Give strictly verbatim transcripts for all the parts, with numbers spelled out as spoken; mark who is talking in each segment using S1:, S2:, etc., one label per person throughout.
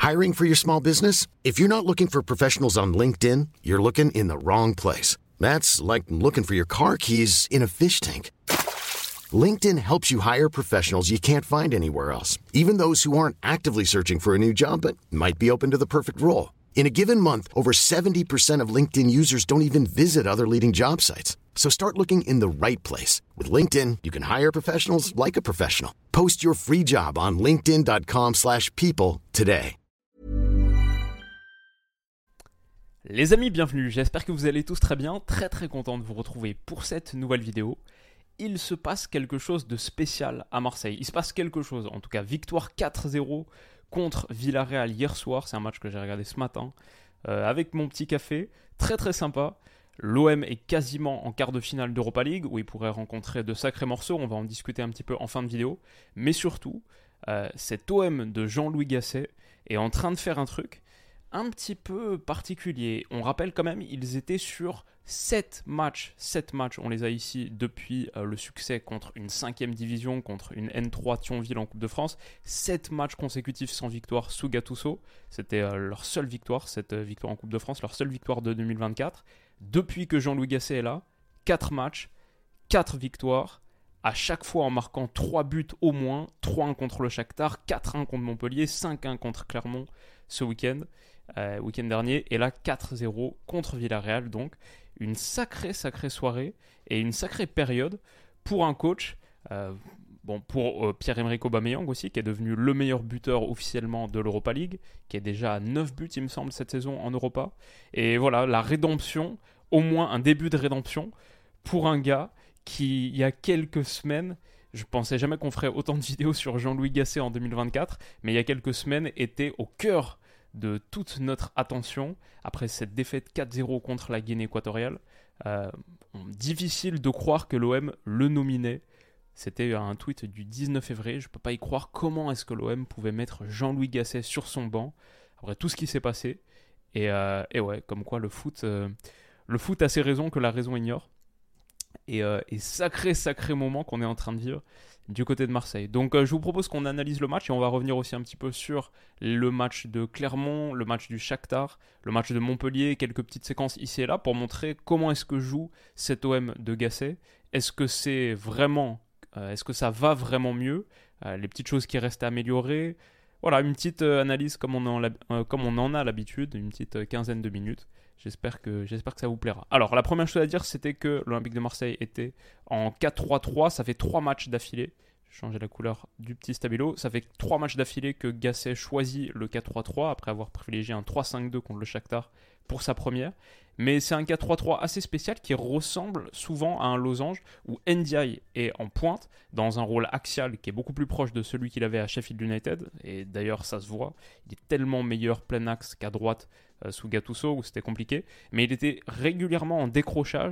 S1: Hiring for your small business? If you're not looking for professionals on LinkedIn, you're looking in the wrong place. That's like looking for your car keys in a fish tank. LinkedIn helps you hire professionals you can't find anywhere else, even those who aren't actively searching for a new job but might be open to the perfect role. In a given month, over seventy percent of LinkedIn users don't even visit other leading job sites. So start looking in the right place. With LinkedIn, you can hire professionals like a professional. Post your free job on linkedin dot com slash people today.
S2: Les amis, bienvenue. J'espère que vous allez tous très bien. Très très content de vous retrouver pour cette nouvelle vidéo. Il se passe quelque chose de spécial à Marseille. Il se passe quelque chose, en tout cas, victoire quatre zéro contre Villarreal hier soir. C'est un match que j'ai regardé ce matin euh, avec mon petit café. Très très sympa. L'O M est quasiment en quart de finale d'Europa League où il pourrait rencontrer de sacrés morceaux. On va en discuter un petit peu en fin de vidéo. Mais surtout, euh, cet O M de Jean-Louis Gasset est en train de faire un truc un petit peu particulier. On rappelle quand même, ils étaient sur sept matchs. sept matchs, on les a ici depuis euh, le succès contre une cinquième division, contre une N trois Thionville en Coupe de France. sept matchs consécutifs sans victoire sous Gattuso. C'était euh, leur seule victoire, cette euh, victoire en Coupe de France, leur seule victoire de deux mille vingt-quatre. Depuis que Jean-Louis Gasset est là, quatre matchs, quatre victoires, à chaque fois en marquant trois buts au moins, trois un contre le Shakhtar, quatre un contre Montpellier, cinq un contre Clermont ce week-end, euh, week-end dernier, et là quatre zéro contre Villarreal. Donc une sacrée sacrée soirée et une sacrée période pour un coach, euh, bon, pour euh, Pierre-Emerick Aubameyang aussi, qui est devenu le meilleur buteur officiellement de l'Europa League, qui est déjà à neuf buts il me semble cette saison en Europa. Et voilà, la rédemption, au moins un début de rédemption pour un gars qui, il y a quelques semaines, je pensais jamais qu'on ferait autant de vidéos sur Jean-Louis Gasset en deux mille vingt-quatre, mais il y a quelques semaines était au cœur de toute notre attention après cette défaite quatre zéro contre la Guinée équatoriale. Euh, difficile de croire que l'O M le nominait. C'était un tweet du dix-neuf février. Je ne peux pas y croire. Comment est-ce que l'O M pouvait mettre Jean-Louis Gasset sur son banc après tout ce qui s'est passé. Et, euh, et ouais, comme quoi le foot, euh, le foot a ses raisons que la raison ignore. Et, euh, et sacré, sacré moment qu'on est en train de vivre du côté de Marseille. Donc euh, je vous propose qu'on analyse le match et on va revenir aussi un petit peu sur le match de Clermont, le match du Shakhtar, le match de Montpellier, quelques petites séquences ici et là pour montrer comment est-ce que joue cet O M de Gasset. Est-ce que c'est vraiment, euh, est-ce que ça va vraiment mieux, euh, les petites choses qui restent à améliorer. Voilà, une petite euh, analyse comme on, en a, euh, comme on en a l'habitude, une petite euh, quinzaine de minutes. J'espère que, j'espère que ça vous plaira. Alors, la première chose à dire, c'était que l'Olympique de Marseille était en quatre trois trois. Ça fait trois matchs d'affilée. J'ai changé la couleur du petit stabilo. Ça fait trois matchs d'affilée que Gasset choisit le quatre trois trois après avoir privilégié un trois cinq deux contre le Shakhtar pour sa première. Mais c'est un quatre trois trois assez spécial qui ressemble souvent à un losange où Ndiaye est en pointe dans un rôle axial qui est beaucoup plus proche de celui qu'il avait à Sheffield United. Et d'ailleurs, ça se voit. Il est tellement meilleur plein axe qu'à droite euh, sous Gattuso où c'était compliqué. Mais il était régulièrement en décrochage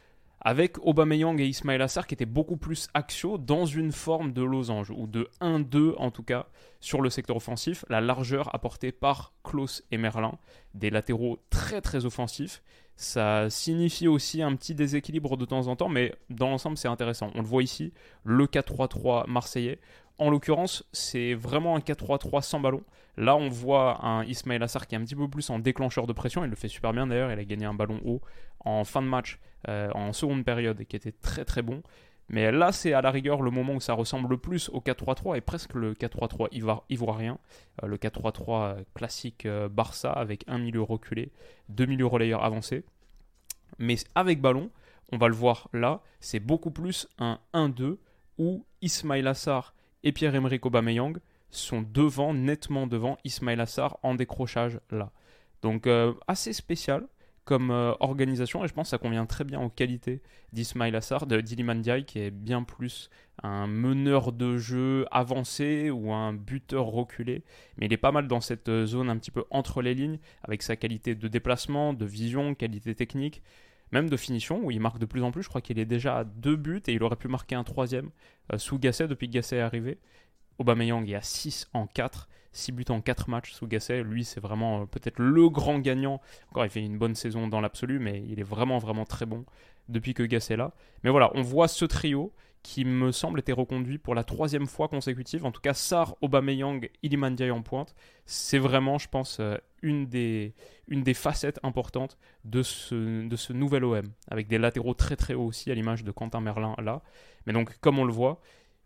S2: avec Aubameyang et Ismaïla Sarr qui étaient beaucoup plus axiaux dans une forme de losange ou de un deux en tout cas sur le secteur offensif. La largeur apportée par Klose et Merlin, des latéraux très très offensifs. Ça signifie aussi un petit déséquilibre de temps en temps, mais dans l'ensemble c'est intéressant. On le voit ici, le quatre trois trois marseillais. En l'occurrence, c'est vraiment un quatre trois trois sans ballon. Là, on voit un Ismaïla Sarr qui est un petit peu plus en déclencheur de pression. Il le fait super bien d'ailleurs. Il a gagné un ballon haut en fin de match, euh, en seconde période, et qui était très très bon. Mais là, c'est à la rigueur le moment où ça ressemble le plus au quatre trois trois et presque le quatre trois trois ivoirien. Euh, le quatre trois trois classique euh, Barça avec un milieu reculé, deux milieux relayeurs avancés. Mais avec ballon, on va le voir là, c'est beaucoup plus un un deux où Ismaïla Sarr et Pierre-Emerick Aubameyang sont devant, nettement devant Ismaïla Sarr en décrochage là. Donc euh, assez spécial comme euh, organisation et je pense que ça convient très bien aux qualités d'Ismaïla Sarr, de d'Iliman Ndiaye qui est bien plus un meneur de jeu avancé ou un buteur reculé, mais il est pas mal dans cette zone un petit peu entre les lignes avec sa qualité de déplacement, de vision, qualité technique, même de finition où il marque de plus en plus. Je crois qu'il est déjà à deux buts et il aurait pu marquer un troisième euh, sous Gasset depuis que Gasset est arrivé. Aubameyang est à six en quatre, six buts en quatre matchs sous Gasset. Lui, c'est vraiment euh, peut-être le grand gagnant. Encore, il fait une bonne saison dans l'absolu, mais il est vraiment, vraiment très bon depuis que Gasset est là. Mais voilà, on voit ce trio qui me semble était reconduit pour la troisième fois consécutive. En tout cas, Sarr, Aubameyang, Iliman Ndiaye en pointe. C'est vraiment, je pense, euh, une, des, une des facettes importantes de ce, de ce nouvel O M, avec des latéraux très très hauts aussi, à l'image de Quentin Merlin là. Mais donc, comme on le voit,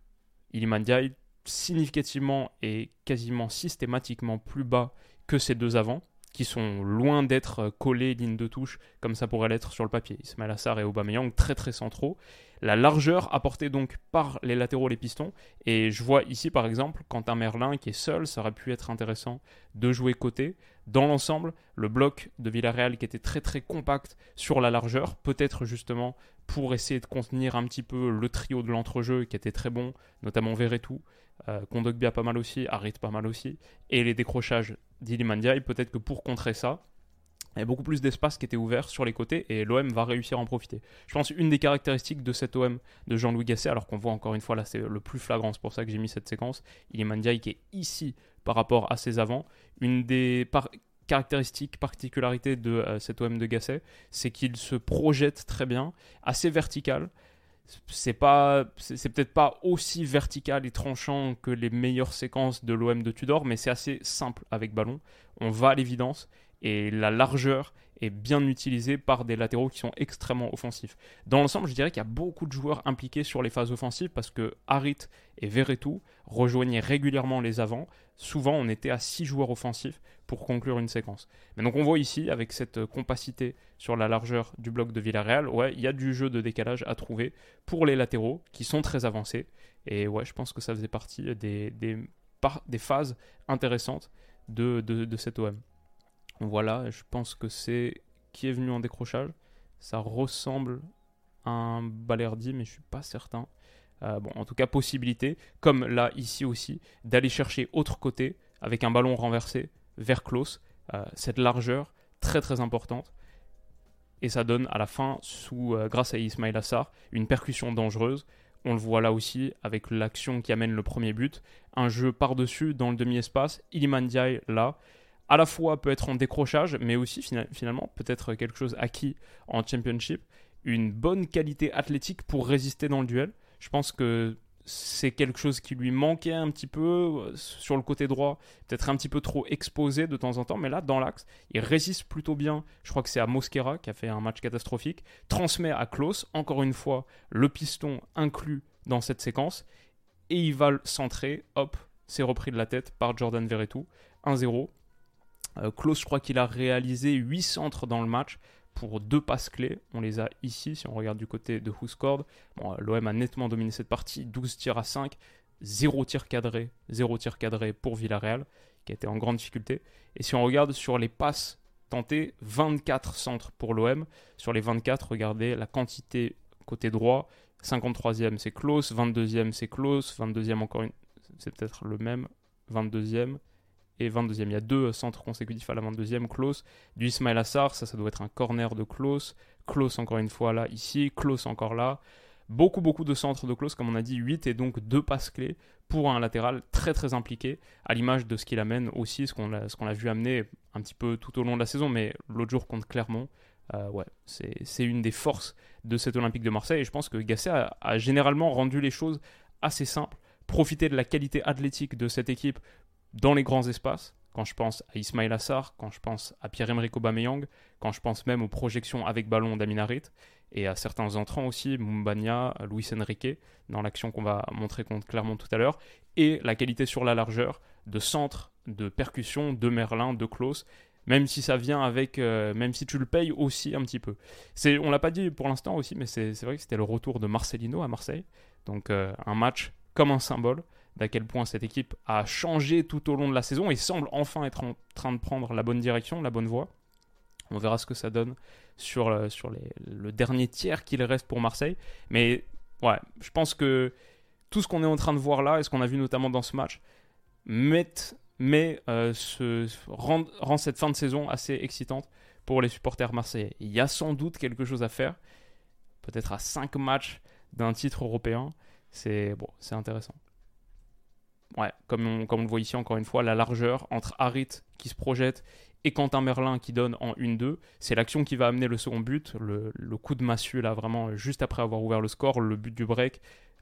S2: Iliman Ndiaye, significativement et quasiment systématiquement plus bas que ces deux avants, qui sont loin d'être collés ligne de touche comme ça pourrait l'être sur le papier. Ismaïla Sarr et Aubameyang très très centraux. La largeur apportée donc par les latéraux, les pistons. Et je vois ici par exemple Quentin Merlin qui est seul, ça aurait pu être intéressant de jouer côté. Dans l'ensemble, le bloc de Villarreal qui était très très compact sur la largeur, peut-être justement pour essayer de contenir un petit peu le trio de l'entrejeu qui était très bon, notamment Verretou, euh, Kondogbia pas mal aussi, Harit pas mal aussi, et les décrochages d'Iliman Ndiaye, peut-être que pour contrer ça, il y a beaucoup plus d'espace qui était ouvert sur les côtés et l'O M va réussir à en profiter. Je pense une des caractéristiques de cet O M de Jean-Louis Gasset, alors qu'on voit encore une fois là, c'est le plus flagrant, c'est pour ça que j'ai mis cette séquence, Iliman Ndiaye qui est ici par rapport à ses avants. Une des par- caractéristiques, particularités de euh, cet O M de Gasset, c'est qu'il se projette très bien, assez vertical. C'est, pas, c'est, c'est peut-être pas aussi vertical et tranchant que les meilleures séquences de l'O M de Tudor, mais c'est assez simple avec ballon. On va à l'évidence et la largeur est bien utilisée par des latéraux qui sont extrêmement offensifs. Dans l'ensemble, je dirais qu'il y a beaucoup de joueurs impliqués sur les phases offensives parce que Harit et Verretou rejoignaient régulièrement les avants. Souvent, on était à six joueurs offensifs pour conclure une séquence. Mais donc, on voit ici, avec cette compacité sur la largeur du bloc de Villarreal, ouais, il y a du jeu de décalage à trouver pour les latéraux qui sont très avancés. Et ouais, je pense que ça faisait partie des, des, par, des phases intéressantes de, de, de cet O M. Voilà, je pense que c'est qui est venu en décrochage. Ça ressemble à un Balerdi, mais je ne suis pas certain. Euh, bon, en tout cas, possibilité, comme là, ici aussi, d'aller chercher autre côté avec un ballon renversé vers Klose. Euh, cette largeur très très importante. Et ça donne à la fin, sous, euh, grâce à Ismaïla Sarr, une percussion dangereuse. On le voit là aussi avec l'action qui amène le premier but. Un jeu par-dessus dans le demi-espace. Iliman Ndiaye là. À la fois peut être en décrochage, mais aussi finalement peut-être quelque chose acquis en Championship. Une bonne qualité athlétique pour résister dans le duel. Je pense que c'est quelque chose qui lui manquait un petit peu sur le côté droit, peut-être un petit peu trop exposé de temps en temps, mais là, dans l'axe, il résiste plutôt bien. Je crois que c'est à Mosquera qui a fait un match catastrophique. Transmet à Klose, encore une fois, le piston inclus dans cette séquence, et il va le centrer, hop, c'est repris de la tête par Jordan Verretou, un zéro. Euh, Klose, je crois qu'il a réalisé huit centres dans le match pour deux passes clés. On les a ici, si on regarde du côté de Who Scored. Bon, l'O M a nettement dominé cette partie, douze tirs à cinq, zéro tir cadré, zéro tir cadré pour Villarreal, qui a été en grande difficulté. Et si on regarde sur les passes tentées, vingt-quatre centres pour l'O M. Sur les vingt-quatre, regardez la quantité côté droit. cinquante-troisième, c'est Klose, vingt-deuxième, c'est Klose, vingt-deuxième encore une, c'est peut-être le même, vingt-deuxième. Et vingt-deuxième, il y a deux centres consécutifs à la vingt-deuxième. Klose, du Ismaïla Sarr, ça, ça doit être un corner de Klose. Klose encore une fois là, ici. Klose encore là. Beaucoup, beaucoup de centres de Klose, comme on a dit, huit et donc deux passes clés pour un latéral très, très impliqué, à l'image de ce qu'il amène aussi, ce qu'on a, ce qu'on a vu amener un petit peu tout au long de la saison, mais l'autre jour contre Clermont, euh, ouais, c'est, c'est une des forces de cet Olympique de Marseille. Et je pense que Gasset a, a généralement rendu les choses assez simples, profiter de la qualité athlétique de cette équipe dans les grands espaces, quand je pense à Ismaïla Sarr, quand je pense à Pierre-Emerick Aubameyang, quand je pense même aux projections avec ballon d'Amin Harit, et à certains entrants aussi, Moumbagna, Luis Enrique, dans l'action qu'on va montrer contre Clermont tout à l'heure, et la qualité sur la largeur de centre, de percussion, de Merlin, de Klose, même si ça vient avec, euh, même si tu le payes aussi un petit peu. C'est, on l'a pas dit pour l'instant aussi, mais c'est, c'est vrai que c'était le retour de Marcelino à Marseille, donc euh, un match comme un symbole, d'à quel point cette équipe a changé tout au long de la saison et semble enfin être en train de prendre la bonne direction, la bonne voie. On verra ce que ça donne sur, le, sur les, le dernier tiers qu'il reste pour Marseille. Mais ouais, je pense que tout ce qu'on est en train de voir là, et ce qu'on a vu notamment dans ce match, met, met, euh, ce, rend, rend cette fin de saison assez excitante pour les supporters marseillais. Il y a sans doute quelque chose à faire, peut-être à cinq matchs d'un titre européen. C'est, bon, c'est intéressant. Ouais, comme on, comme on le voit ici encore une fois, la largeur entre Harit qui se projette et Quentin Merlin qui donne en un deux, c'est l'action qui va amener le second but, le, le coup de massue là vraiment juste après avoir ouvert le score, le but du break.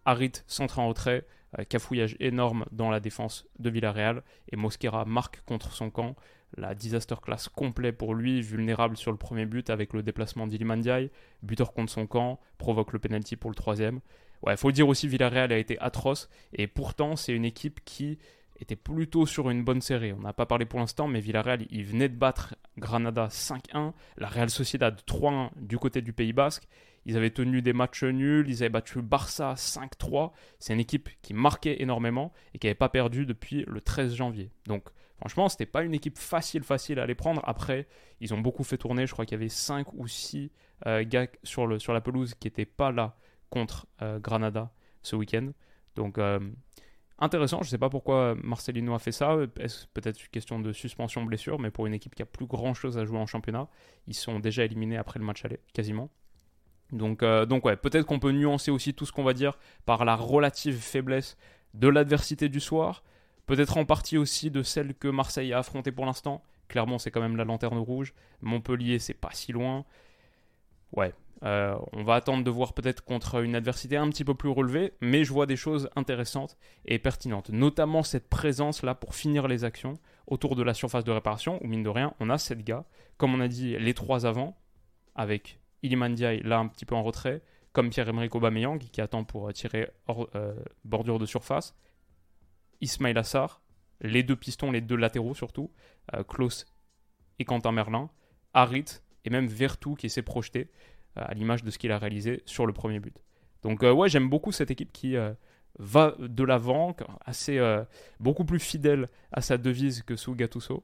S2: Harit centre en retrait, euh, cafouillage énorme dans la défense de Villarreal, et Mosquera marque contre son camp. La disaster class complet pour lui, vulnérable sur le premier but avec le déplacement d'Iliman Ndiaye, buteur contre son camp, provoque le penalty pour le troisième. Ouais, faut le dire aussi, Villarreal a été atroce, et pourtant c'est une équipe qui était plutôt sur une bonne série. On n'a pas parlé pour l'instant, mais Villarreal, il venait de battre Granada cinq un, la Real Sociedad trois un du côté du Pays Basque. Ils avaient tenu des matchs nuls, ils avaient battu Barça cinq trois. C'est une équipe qui marquait énormément et qui n'avait pas perdu depuis le treize janvier. Donc franchement, ce n'était pas une équipe facile, facile à les prendre. Après, ils ont beaucoup fait tourner. Je crois qu'il y avait cinq ou six euh, gars sur, le, sur la pelouse qui n'étaient pas là contre euh, Granada ce week-end. Donc euh, intéressant. Je ne sais pas pourquoi Marcelino a fait ça. Est-ce peut-être une question de suspension-blessure, mais pour une équipe qui a plus grand-chose à jouer en championnat, ils sont déjà éliminés après le match aller, quasiment. Donc, euh, donc ouais, peut-être qu'on peut nuancer aussi tout ce qu'on va dire par la relative faiblesse de l'adversité du soir, peut-être en partie aussi de celle que Marseille a affrontée pour l'instant. Clairement, c'est quand même la lanterne rouge. Montpellier, c'est pas si loin. Ouais, euh, on va attendre de voir peut-être contre une adversité un petit peu plus relevée, mais je vois des choses intéressantes et pertinentes, notamment cette présence-là pour finir les actions autour de la surface de réparation, où mine de rien, on a sept gars, comme on a dit, les trois avant, avec Iliman Ndiaye, là un petit peu en retrait, comme Pierre-Emerick Aubameyang, qui attend pour tirer hors, euh, bordure de surface. Ismaïla Sarr, les deux pistons, les deux latéraux surtout, euh, Klose et Quentin Merlin, Harit et même Vertou qui s'est projeté euh, à l'image de ce qu'il a réalisé sur le premier but. Donc euh, ouais, j'aime beaucoup cette équipe qui euh, va de l'avant, assez, euh, beaucoup plus fidèle à sa devise que sous Gattuso.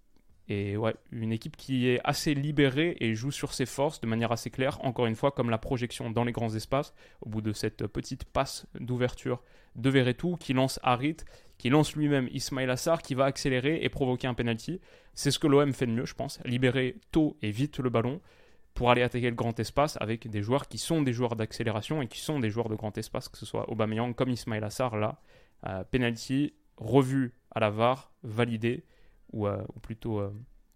S2: Et ouais, une équipe qui est assez libérée et joue sur ses forces de manière assez claire, encore une fois, comme la projection dans les grands espaces, au bout de cette petite passe d'ouverture de Verretou, qui lance Harit, qui lance lui-même Ismaïla Sarr, qui va accélérer et provoquer un penalty. C'est ce que l'O M fait de mieux, je pense, libérer tôt et vite le ballon pour aller attaquer le grand espace avec des joueurs qui sont des joueurs d'accélération et qui sont des joueurs de grand espace, que ce soit Aubameyang comme Ismaïla Sarr, là. Euh, penalty, revu à la V A R, validé, ou, euh, ou plutôt euh,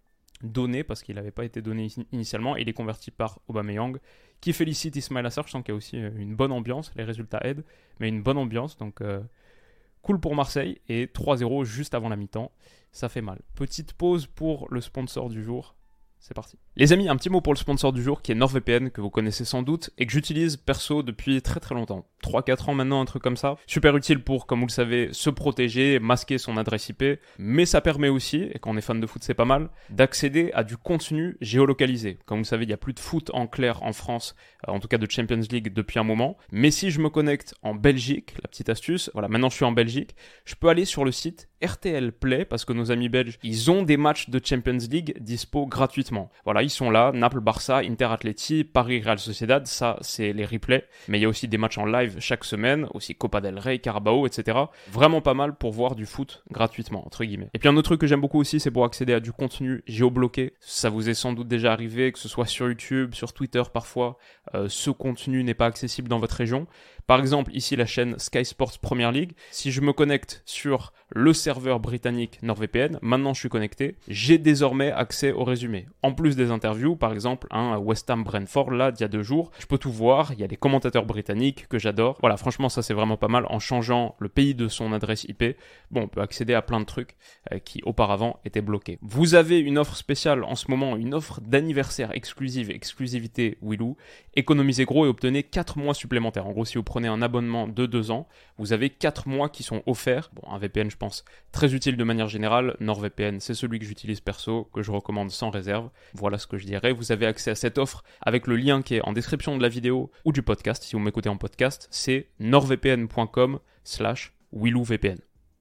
S2: donné, parce qu'il n'avait pas été donné initialement, et il est converti par Aubameyang, qui félicite Ismaïla Sarr. Je sens qu'il y a aussi une bonne ambiance, les résultats aident, mais une bonne ambiance, donc euh, cool pour Marseille, et trois zéro juste avant la mi-temps, ça fait mal. Petite pause pour le sponsor du jour, c'est parti. Les amis, un petit mot pour le sponsor du jour qui est NordVPN, que vous connaissez sans doute et que j'utilise perso depuis très très longtemps. trois quatre ans maintenant, un truc comme ça. Super utile pour, comme vous le savez, se protéger, masquer son adresse I P. Mais ça permet aussi, et quand on est fan de foot c'est pas mal, d'accéder à du contenu géolocalisé. Comme vous le savez, il n'y a plus de foot en clair en France, en tout cas de Champions League depuis un moment. Mais si je me connecte en Belgique, la petite astuce, voilà, maintenant je suis en Belgique, je peux aller sur le site R T L Play, parce que nos amis belges, ils ont des matchs de Champions League dispo gratuitement. Voilà, ils sont là, Naples, Barça, Inter Atleti, Paris, Real Sociedad, ça c'est les replays. Mais il y a aussi des matchs en live chaque semaine, aussi Copa del Rey, Carabao, et cetera. Vraiment pas mal pour voir du foot gratuitement, entre guillemets. Et puis un autre truc que j'aime beaucoup aussi, c'est pour accéder à du contenu géobloqué. Ça vous est sans doute déjà arrivé, que ce soit sur YouTube, sur Twitter parfois, euh, ce contenu n'est pas accessible dans votre région. Par exemple, ici la chaîne Sky Sports Premier League, si je me connecte sur le serveur britannique NordVPN, maintenant je suis connecté, j'ai désormais accès au résumé. En plus des interviews, par exemple, un West Ham Brentford, là, d'il y a deux jours, je peux tout voir, il y a les commentateurs britanniques que j'adore. Voilà, franchement, ça c'est vraiment pas mal. En changeant le pays de son adresse I P, bon, on peut accéder à plein de trucs euh, qui auparavant étaient bloqués. Vous avez une offre spéciale en ce moment, une offre d'anniversaire exclusive, exclusivité Willou. Économisez gros et obtenez quatre mois supplémentaires. En gros, si vous prenez un abonnement de deux ans, vous avez quatre mois qui sont offerts. Bon, un V P N, je pense, très utile de manière générale. NordVPN, c'est celui que j'utilise perso, que je recommande sans réserve. Voilà ce que je dirais. Vous avez accès à cette offre avec le lien qui est en description de la vidéo ou du podcast. Si vous m'écoutez en podcast, c'est nordvpn.com slash WillowVPN.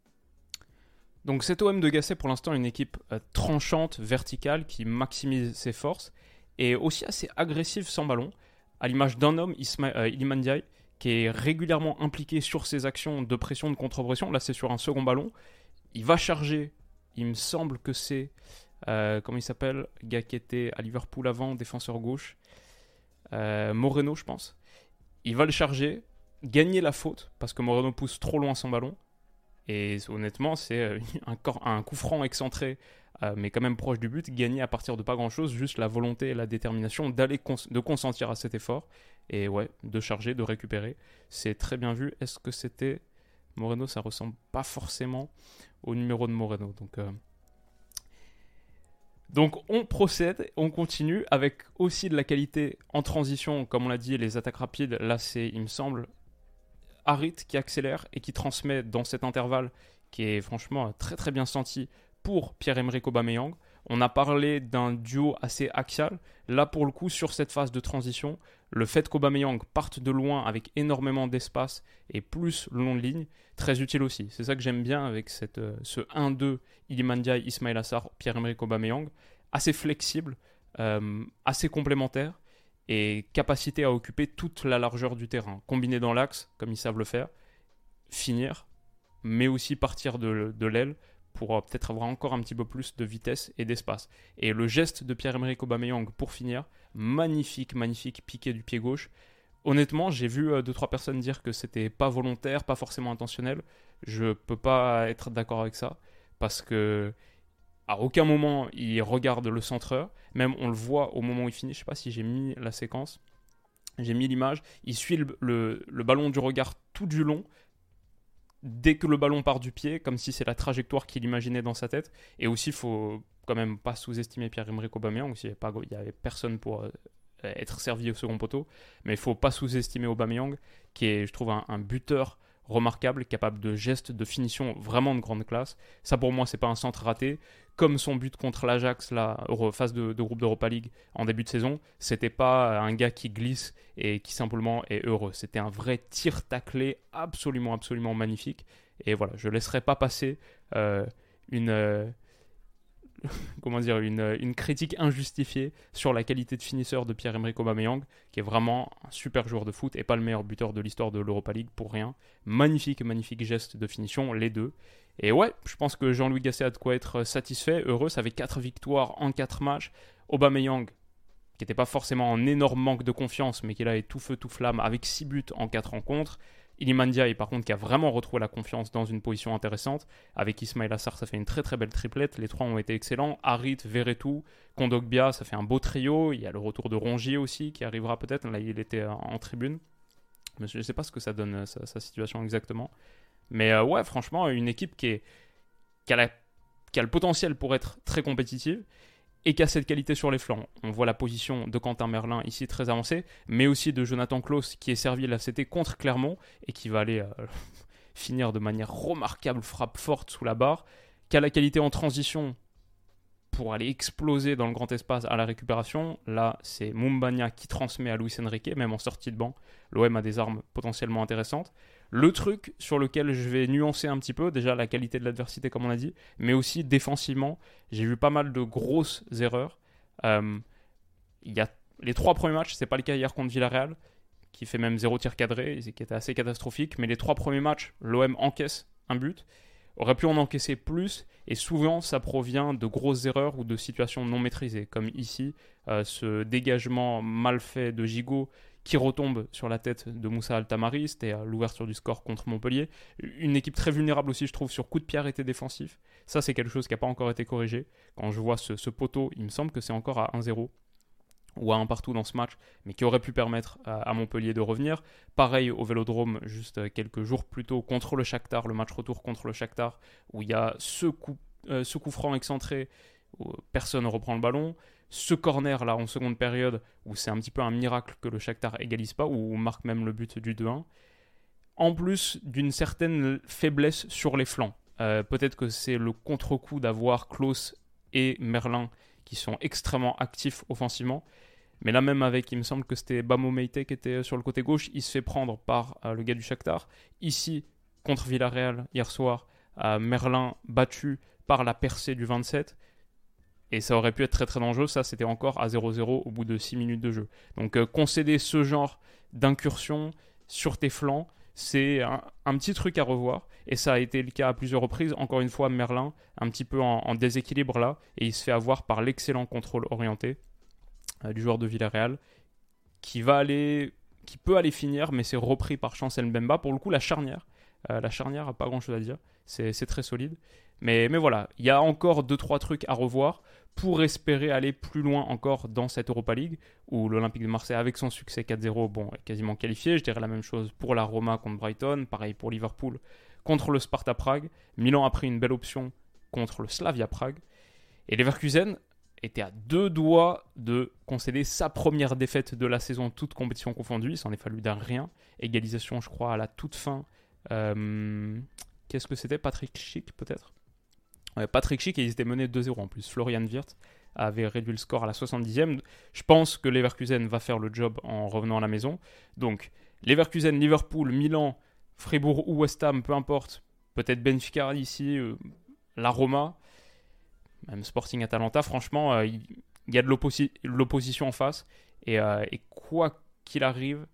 S2: Donc cet O M de Gasset, pour l'instant, une équipe euh, tranchante, verticale, qui maximise ses forces et aussi assez agressive sans ballon, à l'image d'un homme, Isma- euh, Iliman Ndiaye, qui est régulièrement impliqué sur ses actions de pression, de contre-pression. Là, c'est sur un second ballon. Il va charger, il me semble que c'est, euh, comment il s'appelle, gars qui était à Liverpool avant, défenseur gauche, euh, Moreno, je pense. Il va le charger, gagner la faute, parce que Moreno pousse trop loin son ballon. Et honnêtement, c'est un, cor- un coup franc excentré euh, mais quand même proche du but, gagné à partir de pas grand-chose, juste la volonté et la détermination d'aller cons- de consentir à cet effort, et ouais, de charger, de récupérer. C'est très bien vu. Est-ce que c'était Moreno? Ça ressemble pas forcément au numéro de Moreno, donc... Euh... Donc on procède, on continue avec aussi de la qualité en transition, comme on l'a dit, les attaques rapides. Là, c'est, il me semble, Harit qui accélère et qui transmet dans cet intervalle qui est franchement très très bien senti pour Pierre-Emerick Aubameyang. On a parlé d'un duo assez axial. Là, pour le coup, sur cette phase de transition, le fait qu'Aubameyang parte de loin avec énormément d'espace et plus le long de ligne, très utile aussi. C'est ça que j'aime bien avec cette, euh, ce un deux Iliman Ndiaye, Ismaïla Sarr, Pierre-Emerick Aubameyang. Assez flexible, euh, assez complémentaire et capacité à occuper toute la largeur du terrain. Combiné dans l'axe, comme ils savent le faire, finir, mais aussi partir de, de l'aile pour euh, peut-être avoir encore un petit peu plus de vitesse et d'espace. Et le geste de Pierre-Emerick Aubameyang pour finir, magnifique, magnifique piqué du pied gauche. Honnêtement, j'ai vu euh, deux trois personnes dire que c'était pas volontaire, pas forcément intentionnel. Je peux pas être d'accord avec ça parce que à aucun moment il regarde le centreur. Même on le voit au moment où il finit. Je sais pas si j'ai mis la séquence, j'ai mis l'image. Il suit le, le, le ballon du regard tout du long. Dès que le ballon part du pied, comme si c'est la trajectoire qu'il imaginait dans sa tête. Et aussi, il faut quand même pas sous-estimer Pierre-Emerick Aubameyang, aussi, il n'y avait personne pour euh, être servi au second poteau. Mais il ne faut pas sous-estimer Aubameyang, qui est, je trouve, un, un buteur remarquable, capable de gestes de finition vraiment de grande classe. Ça, pour moi, c'est pas un centre raté. Comme son but contre l'Ajax, la phase de, de groupe d'Europa League en début de saison, c'était pas un gars qui glisse et qui simplement est heureux. C'était un vrai tir taclé absolument, absolument magnifique. Et voilà, je laisserai pas passer euh, une... Euh, comment dire, une, une critique injustifiée sur la qualité de finisseur de Pierre-Emerick Aubameyang, qui est vraiment un super joueur de foot et pas le meilleur buteur de l'histoire de l'Europa League pour rien. Magnifique, magnifique geste de finition, les deux. Et ouais, je pense que Jean-Louis Gasset a de quoi être satisfait, heureux. Ça fait quatre victoires en quatre matchs. Aubameyang, qui n'était pas forcément en énorme manque de confiance, mais qui là est tout feu, tout flamme, avec six buts en quatre rencontres. Iliman Ndiaye, par contre, qui a vraiment retrouvé la confiance dans une position intéressante. Avec Ismaïla Sarr, ça fait une très très belle triplette. Les trois ont été excellents. Harit, Verretou, Kondogbia, ça fait un beau trio. Il y a le retour de Rongier aussi, qui arrivera peut-être. Là, il était en tribune. Mais je ne sais pas ce que ça donne, sa, sa situation exactement. Mais euh, ouais, franchement, une équipe qui, est, qui, a la, qui a le potentiel pour être très compétitive et qui a cette qualité sur les flancs. On voit la position de Quentin Merlin ici très avancée, mais aussi de Jonathan Klaus qui est servi là, c'était contre Clermont et qui va aller euh, finir de manière remarquable, frappe forte sous la barre, qui a la qualité en transition pour aller exploser dans le grand espace à la récupération. Là, c'est Mumbagna qui transmet à Luis Enrique, même en sortie de banc. L'O M a des armes potentiellement intéressantes. Le truc sur lequel je vais nuancer un petit peu, déjà la qualité de l'adversité comme on a dit, mais aussi défensivement, j'ai vu pas mal de grosses erreurs. Euh, il y a les trois premiers matchs, c'est pas le cas hier contre Villarreal, qui fait même zéro tir cadré, et qui était assez catastrophique, mais les trois premiers matchs, l'O M encaisse un but, aurait pu en encaisser plus, et souvent ça provient de grosses erreurs ou de situations non maîtrisées, comme ici, euh, ce dégagement mal fait de Gigot, qui retombe sur la tête de Moussa Altamari, c'était à l'ouverture du score contre Montpellier. Une équipe très vulnérable aussi, je trouve, sur coup de pied arrêté défensif. Ça, c'est quelque chose qui n'a pas encore été corrigé. Quand je vois ce, ce poteau, il me semble que c'est encore à un zéro ou à un partout dans ce match, mais qui aurait pu permettre à, à Montpellier de revenir. Pareil au Vélodrome, juste quelques jours plus tôt, contre le Shakhtar, le match retour contre le Shakhtar, où il y a ce coup, euh, ce coup franc excentré, où personne ne reprend le ballon. Ce corner là en seconde période où c'est un petit peu un miracle que le Shakhtar égalise pas, ou marque même le but du deux un, en plus d'une certaine faiblesse sur les flancs. Euh, peut-être que c'est le contre-coup d'avoir Klaus et Merlin qui sont extrêmement actifs offensivement, mais là même avec, il me semble que c'était Bamo Meite qui était sur le côté gauche, il se fait prendre par euh, le gars du Shakhtar. Ici, contre Villarreal hier soir, euh, Merlin battu par la percée du vingt-sept. Et ça aurait pu être très très dangereux, ça c'était encore à zéro zéro au bout de six minutes de jeu. Donc euh, concéder ce genre d'incursion sur tes flancs, c'est un, un petit truc à revoir. Et ça a été le cas à plusieurs reprises. Encore une fois, Merlin, un petit peu en, en déséquilibre là, et il se fait avoir par l'excellent contrôle orienté euh, du joueur de Villarreal, qui va aller, qui peut aller finir, mais c'est repris par Chancel Mbemba. Pour le coup, la charnière, euh, la charnière n'a pas grand chose à dire, c'est, c'est très solide. Mais, mais voilà, il y a encore deux trois trucs à revoir pour espérer aller plus loin encore dans cette Europa League, où l'Olympique de Marseille, avec son succès quatre zéro, bon, est quasiment qualifié. Je dirais la même chose pour la Roma contre Brighton, pareil pour Liverpool contre le Sparta Prague. Milan a pris une belle option contre le Slavia Prague. Et Leverkusen était à deux doigts de concéder sa première défaite de la saison, toute compétition confondue. Il s'en est fallu d'un rien. Égalisation, je crois, à la toute fin. Euh, qu'est-ce que c'était ? Patrick Schick, peut-être ? Ouais, Patrick Schick, et ils étaient menés deux zéro en plus. Florian Wirtz avait réduit le score à la soixante-dixième. Je pense que Leverkusen va faire le job en revenant à la maison. Donc, Leverkusen, Liverpool, Milan, Fribourg ou West Ham, peu importe. Peut-être Benfica ici, euh, la Roma, même Sporting Atalanta. Franchement, il euh, y a de l'opposi- l'opposition en face. Et, euh, et quoi qu'il arrive,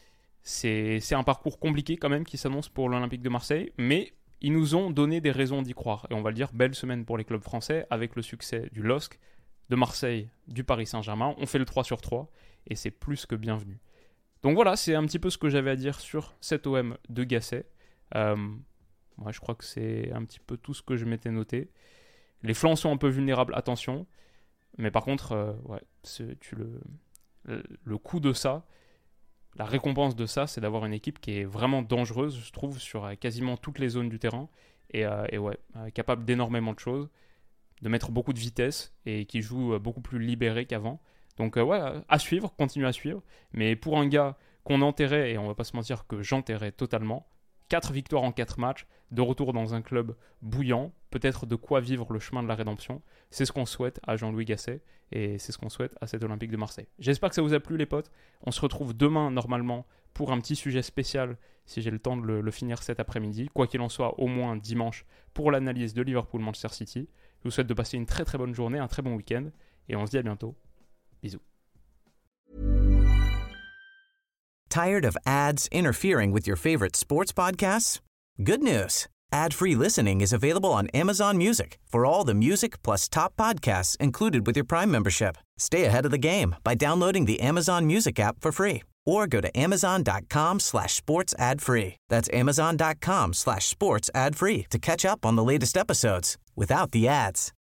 S2: c'est, c'est un parcours compliqué quand même qui s'annonce pour l'Olympique de Marseille. Mais ils nous ont donné des raisons d'y croire. Et on va le dire, belle semaine pour les clubs français avec le succès du L O S C, de Marseille, du Paris Saint-Germain. On fait le trois sur trois et c'est plus que bienvenu. Donc voilà, c'est un petit peu ce que j'avais à dire sur cet O M de Gasset. Euh, moi, je crois que c'est un petit peu tout ce que je m'étais noté. Les flancs sont un peu vulnérables, attention. Mais par contre, euh, ouais, c'est, tu le, le, le coup de ça, la récompense de ça, c'est d'avoir une équipe qui est vraiment dangereuse, je trouve, sur euh, quasiment toutes les zones du terrain. Et, euh, et ouais, euh, capable d'énormément de choses, de mettre beaucoup de vitesse et qui joue euh, beaucoup plus libéré qu'avant. Donc euh, ouais, à suivre, continue à suivre. Mais pour un gars qu'on enterrait, et on va pas se mentir que j'enterrais totalement, quatre victoires en quatre matchs, de retour dans un club bouillant, peut-être de quoi vivre le chemin de la rédemption. C'est ce qu'on souhaite à Jean-Louis Gasset et c'est ce qu'on souhaite à cet Olympique de Marseille. J'espère que ça vous a plu les potes. On se retrouve demain normalement pour un petit sujet spécial si j'ai le temps de le, le finir cet après-midi. Quoi qu'il en soit, au moins dimanche pour l'analyse de Liverpool-Manchester City. Je vous souhaite de passer une très très bonne journée, un très bon week-end et on se dit à bientôt. Bisous.
S3: Tired of ads interfering with your favorite sports podcasts? Good news. Ad-free listening is available on Amazon Music for all the music plus top podcasts included with your Prime membership. Stay ahead of the game by downloading the Amazon Music app for free or go to amazon.com slash sports ad free. That's amazon.com slash sports ad free to catch up on the latest episodes without the ads.